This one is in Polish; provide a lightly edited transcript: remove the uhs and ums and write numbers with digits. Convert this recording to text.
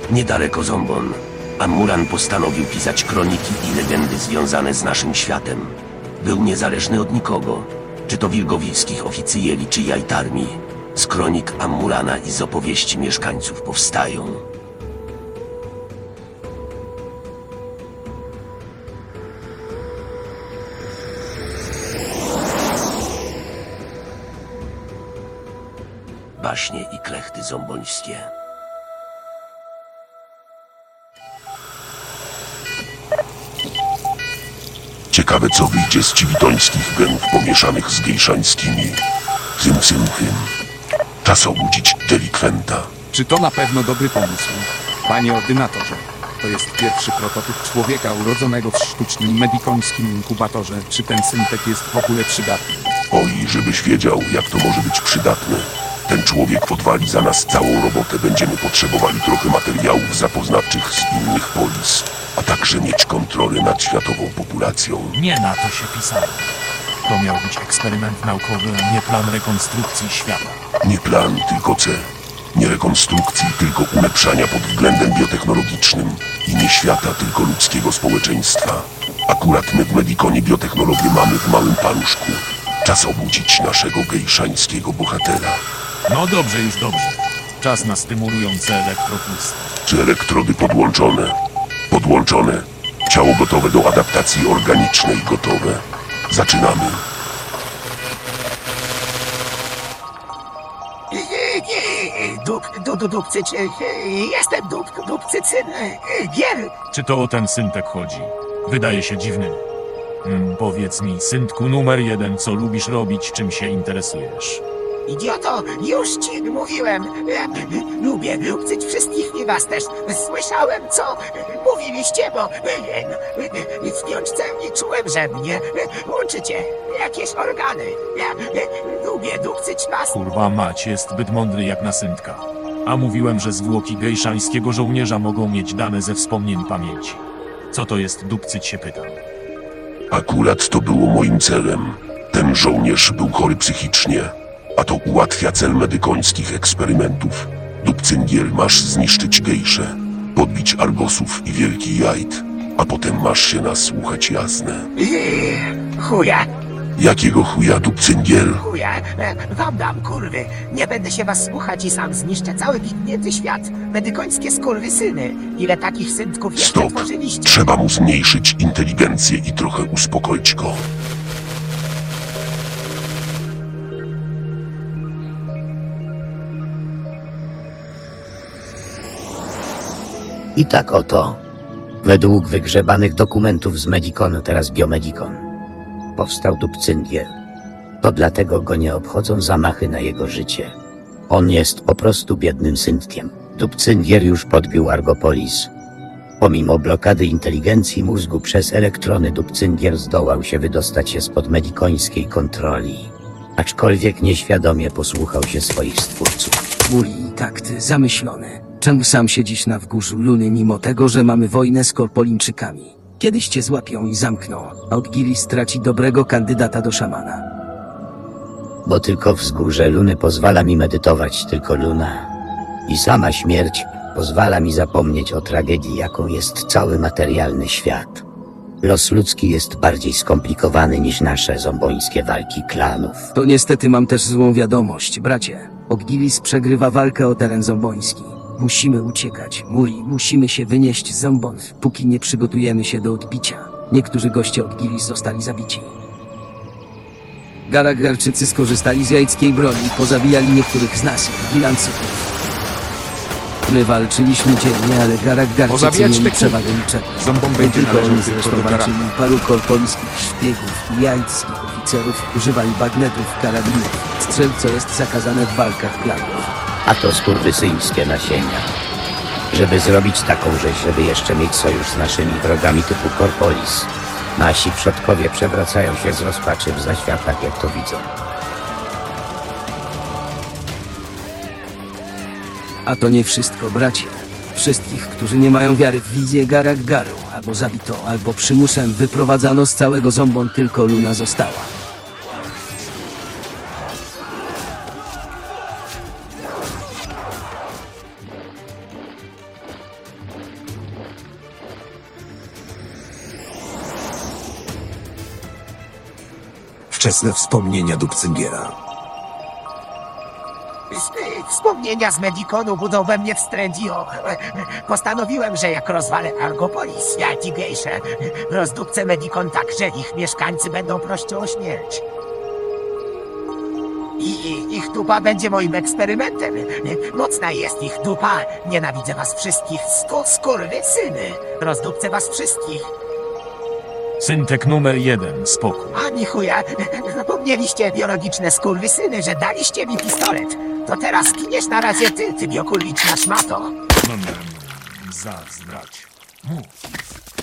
Niedaleko Zombon, Amuran postanowił pisać kroniki i legendy związane z naszym światem. Był niezależny od nikogo, czy to wilgowiejskich oficjeli, czy jajtarmi. Z kronik Amurana i z opowieści mieszkańców powstają. Baśnie i klechty zombońskie. Ciekawe, co wyjdzie z ciwitońskich genów pomieszanych z gejszańskimi. Hym. Czas obudzić delikwenta. Czy to na pewno dobry pomysł? Panie ordynatorze, to jest pierwszy prototyp człowieka urodzonego w sztucznym medikońskim inkubatorze. Czy ten syntek jest w ogóle przydatny? Oj, żebyś wiedział, jak to może być przydatne. Ten człowiek odwali za nas całą robotę. Będziemy potrzebowali trochę materiałów zapoznawczych z innych polis, a także mieć kontrolę nad światową populacją. Nie na to się pisało. To miał być eksperyment naukowy, a nie plan rekonstrukcji świata. Nie plan, tylko cel. Nie rekonstrukcji, tylko ulepszania pod względem biotechnologicznym. I nie świata, tylko ludzkiego społeczeństwa. Akurat my w Medikonie biotechnologię mamy w małym paluszku. Czas obudzić naszego gejszańskiego bohatera. No dobrze, już dobrze. Czas na stymulujące elektropulsy. Czy elektrody podłączone? Podłączone. Ciało gotowe do adaptacji organicznej gotowe. Zaczynamy. Dupcyć, jestem dupcycyn, gier. Czy to o ten syntek chodzi? Wydaje się dziwny. Powiedz mi, syntku numer 1, co lubisz robić, czym się interesujesz? Idioto, już ci mówiłem. Lubię dupcyć wszystkich i was też. Słyszałem, co mówiliście, bo w piączce i czułem, że mnie łączycie jakieś organy. Ja lubię dupcyć was. Kurwa mać, jest zbyt mądry jak na syntka. A mówiłem, że zwłoki gejszańskiego żołnierza mogą mieć dane ze wspomnień pamięci. Co to jest dupcyć, się pytam. Akurat to było moim celem. Ten żołnierz był chory psychicznie, a to ułatwia cel medykońskich eksperymentów. Dupcyngiel, masz zniszczyć gejszę, podbić argosów i wielki jajd, a potem masz się nas słuchać, jasne. Chuja, Jakiego chuja, Dupcyngiel? chuja, wam dam, kurwy. Nie będę się was słuchać i sam zniszczę cały widnięty świat. Medykońskie skurwysyny. Ile takich syntków jeszcze Stop. tworzyliście? Trzeba mu zmniejszyć inteligencję i trochę uspokoić go. I tak oto, według wygrzebanych dokumentów z Medikonu, teraz Biomedikon, powstał Dupcyngiel. To dlatego go nie obchodzą zamachy na jego życie. On jest po prostu biednym syntkiem. Dupcyngiel już podbił Argopolis. Pomimo blokady inteligencji mózgu przez elektrony, Dupcyngiel zdołał się wydostać się spod medikońskiej kontroli. Aczkolwiek nieświadomie posłuchał się swoich stwórców. Mój takt zamyślony. Czemu sam siedzisz na wzgórzu Luny, mimo tego, że mamy wojnę z Korpolińczykami? Kiedyś cię złapią i zamkną, a Odgiris straci dobrego kandydata do szamana. Bo tylko wzgórze Luny pozwala mi medytować, tylko Luna. I sama śmierć pozwala mi zapomnieć o tragedii, jaką jest cały materialny świat. Los ludzki jest bardziej skomplikowany niż nasze zombońskie walki klanów. To niestety mam też złą wiadomość, bracie. Odgiris przegrywa walkę o teren zomboński. Musimy uciekać, Muri, musimy się wynieść z Zombon, póki nie przygotujemy się do odbicia. Niektórzy goście Odgiris zostali zabici. Garaggarczycy skorzystali z jajckiej broni i pozabijali niektórych z nas, bilancyków. My walczyliśmy dzielnie, ale Garaggarczycy Pozabijać mieli te przewagę liczebną. Zombom Nie będzie tylko należał oni tylko zresztą do walczyli, paru korpoliskich szpiegów i jajckich oficerów używali bagnetów, karabinów, strzel, co jest zakazane w walkach klanów. A to skurwysyjskie nasienia. Żeby zrobić taką rzeź, żeby jeszcze mieć sojusz z naszymi wrogami typu Korpolis. Nasi przodkowie przewracają się z rozpaczy w zaświatach, jak to widzą. A to nie wszystko, bracie. Wszystkich, którzy nie mają wiary w wizję Garaggaru, albo zabito, albo przymusem wyprowadzano z całego Zombon, tylko Luna została. wczesne wspomnienia Dupcyngiera. Wspomnienia z Medikonu budzą we mnie wstręt o... Postanowiłem, że jak rozwalę Argopolis, ja ci gejsze, rozdupcę Medikon tak, że ich mieszkańcy będą prosić o śmierć. I ich dupa będzie moim eksperymentem. Mocna jest ich dupa. Nienawidzę was wszystkich, skurwysyny. Rozdupcę was wszystkich. Syntek numer 1, spokój. Ani chuja, zapomnieliście biologiczne skurwysyny, że daliście mi pistolet. To teraz kiniesz na razie ty biokulliczna szmato. Zazdrać. Mów.